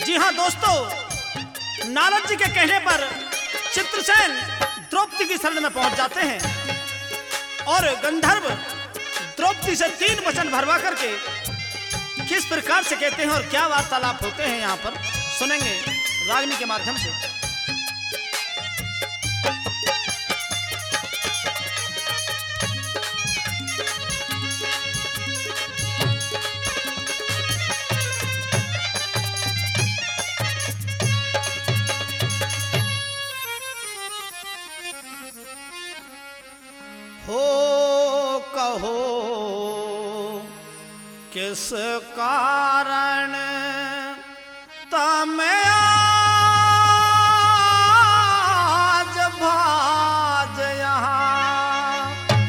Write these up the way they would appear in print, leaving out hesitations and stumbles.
जी हाँ दोस्तों, नारद जी के कहने पर चित्रसेन द्रौपदी की शरण में पहुंच जाते हैं और गंधर्व द्रौपदी से 3 वचन भरवा करके किस प्रकार से कहते हैं और क्या वार्तालाप होते हैं यहाँ पर सुनेंगे रागनी के माध्यम से। हो कहो किस कारण तमें आज भाज यहाँ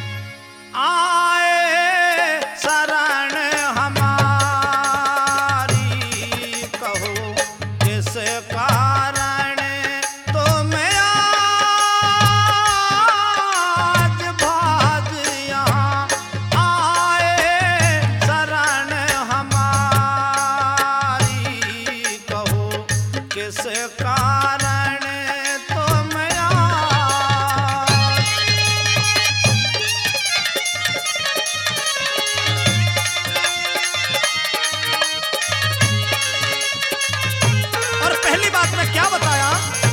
आए शरण हमारी। कहो किस कारण तुम्हें आज भाज यहाँ आए शरण हमारी। कहो किस कारण तुम्हें और पहली बात में क्या बताया,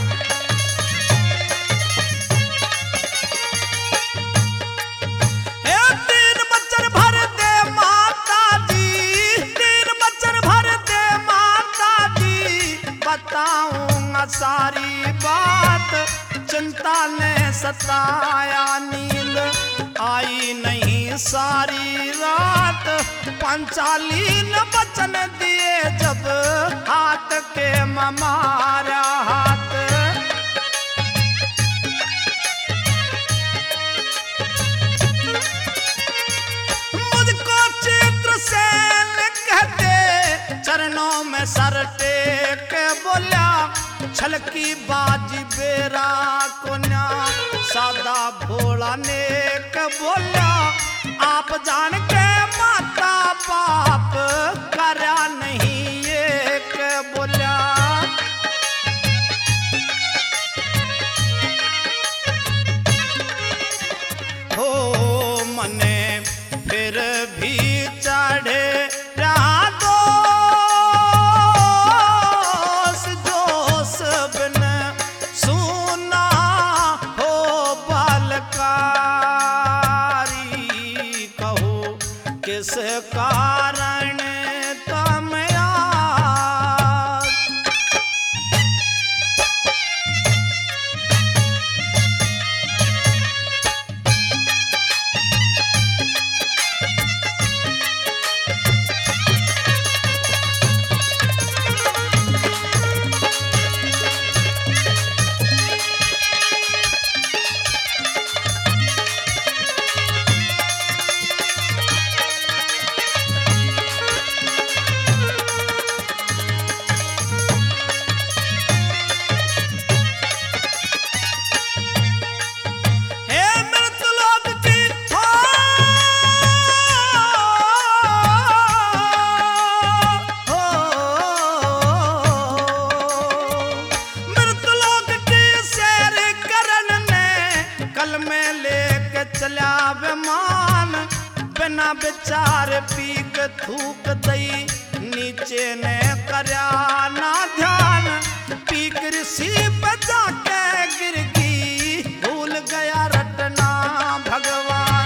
हे 3 बच्चन भर दे माता जी, 3 बच्चन भर दे माता जी, बताऊंगा सारी बात। चिंता ने सताया, नींद आई नहीं सारी रात। पंचालीन वचन दिए जब हाथ के मारा हाथ। मुझको चित्रसेन कहते चरणों में सर टेक बोला, छलकी बाजी बेरा कोन्या सादा भोला नेक बोला। आप जान के माता बाप करा नहीं एक बोला। हो मने फिर भी चढ़े रहा दोष जोश बिन सुना हो बलकारी। कहो किस कारण तुम आज हे मृतलोक की हो मृतलोक की सैर करन ने कल में लेके चला विमान। बिना विचार पीक थूक दई नीचे ने करया ना ध्यान। पीक ऋषि पे जाके गिर गई, भूल गया रटना भगवान।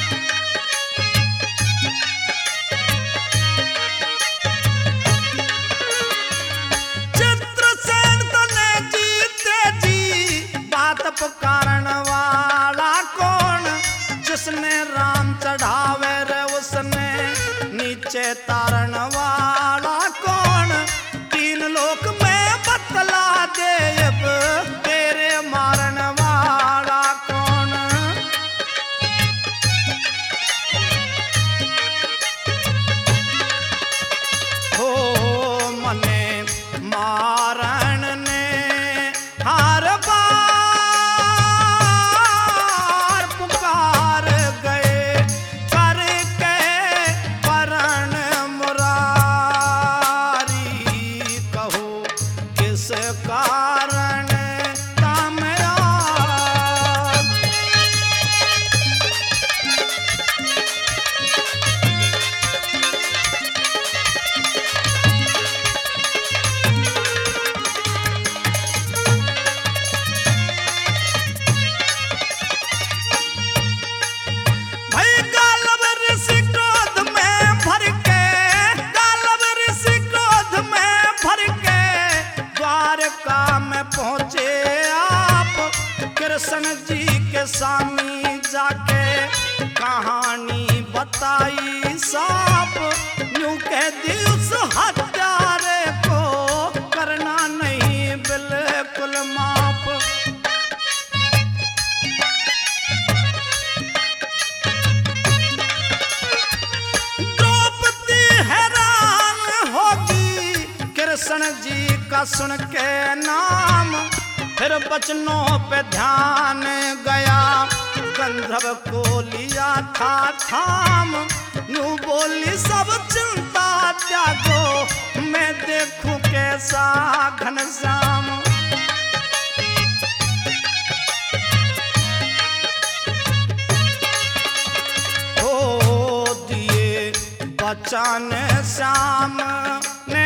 चित्रसेन तने जीते जी, बात पुकारन वाला कौन। जिसने राम चढ़ावे रे उसने नीचे तारण वाला कौन। 3 लोक में बतला दे अब तेरे मारन वाला कौन। हो मने मारण ने हर बार पुकार गए करके परण मुरारी। किस कारण ताम आज। पहुंचे आप कृष्ण जी के स्वामी जाके कहानी बताई साफ यूं कह दी उस हत्यारे को करना नहीं बिल्कुल माफ। द्रौपदी हैरान होगी कृष्ण जी का सुन के नाम फिर बचनों पे ध्यान गया गंधर्व को लिया था थाम यूं बोली सब चिंता त्यागो मैं देखूं कैसा घनश्याम। ओ दिए बचन श्याम ने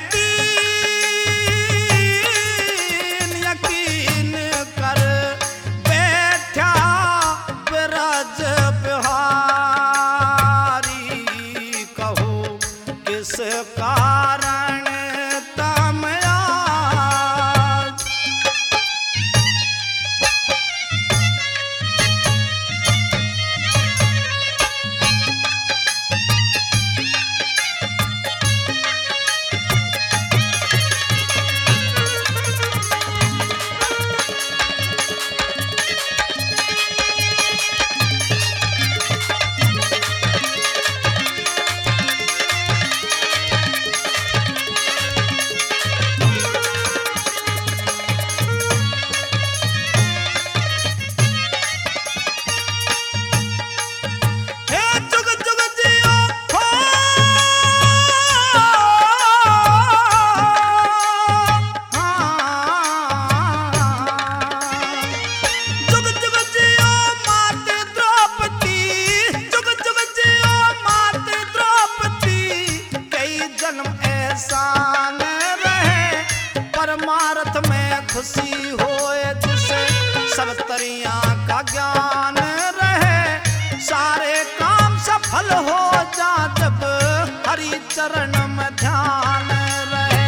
कारण तम आज। परमार्थ में खुशी होए जिसे सब तरियां का ज्ञान रहे सारे काम सफल हो जा जब हरि चरण में ध्यान रहे।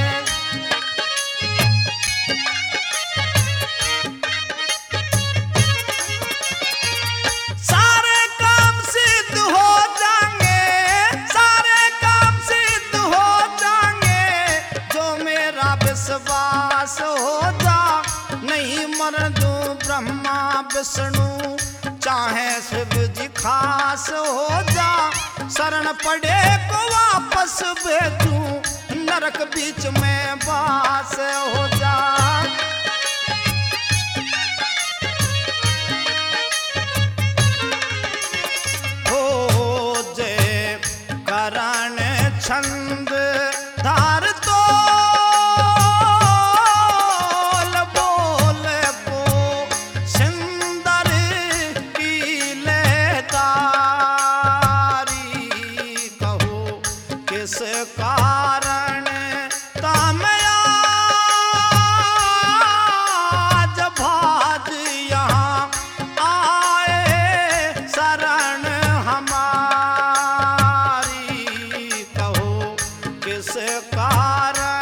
सारे काम सिद्ध हो जाएंगे सारे काम सिद्ध हो जाएंगे जो मेरा विश्वास हो जा नहीं मर दूं ब्रह्मा विष्णु चाहे शिव जी खास हो जा शरण पड़े को वापस भेजूं नरक बीच में वास हो जा। हो जय करण छंद धार तो कारण ताम आज भाज यहाँ आए शरण हमारी कहो किस कारण